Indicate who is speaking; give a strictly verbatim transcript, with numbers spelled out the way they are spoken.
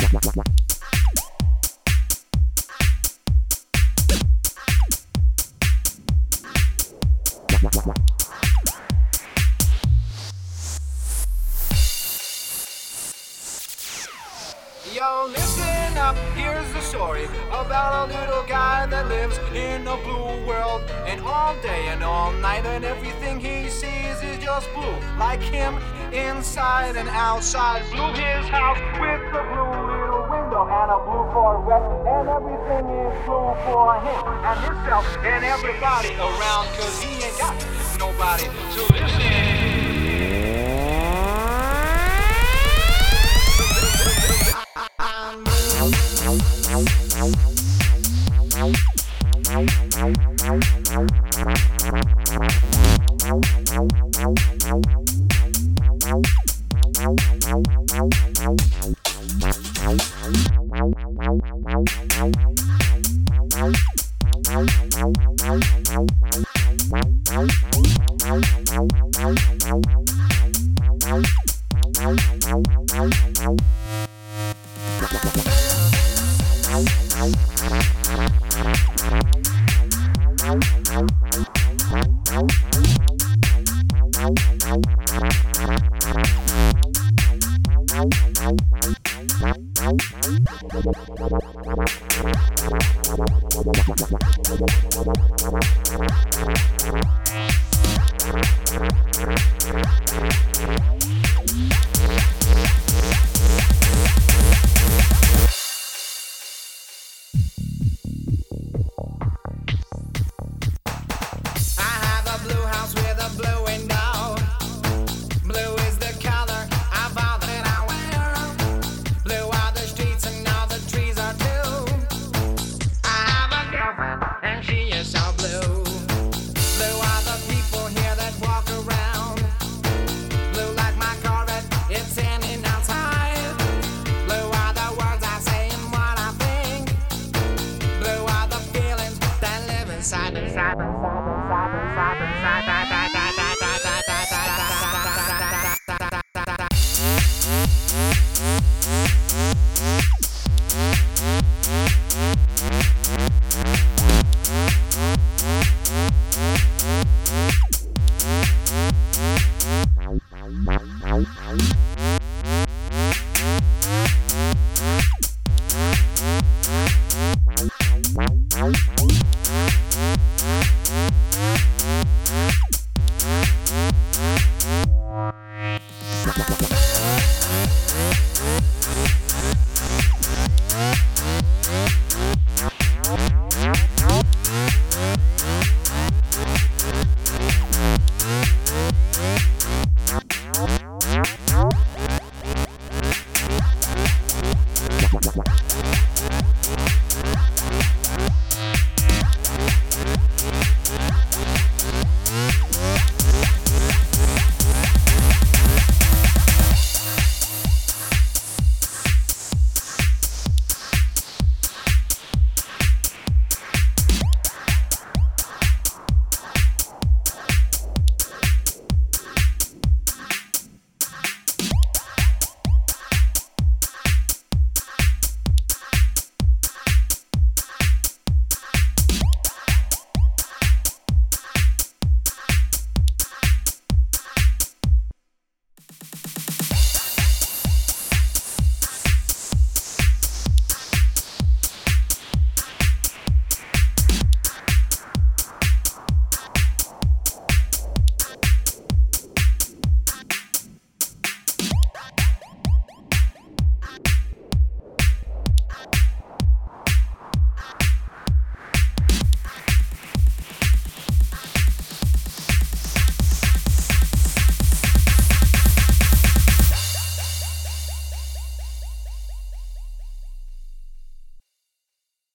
Speaker 1: Yo, listen up, here's the story about a little guy that lives in a blue world. And all day and all night and everything he sees is just blue. Like him, inside and outside. Blue his house with a blue little window and a blue Corvette. And everything is blue for him and himself and everybody around. Cause he ain't got nobody to listen.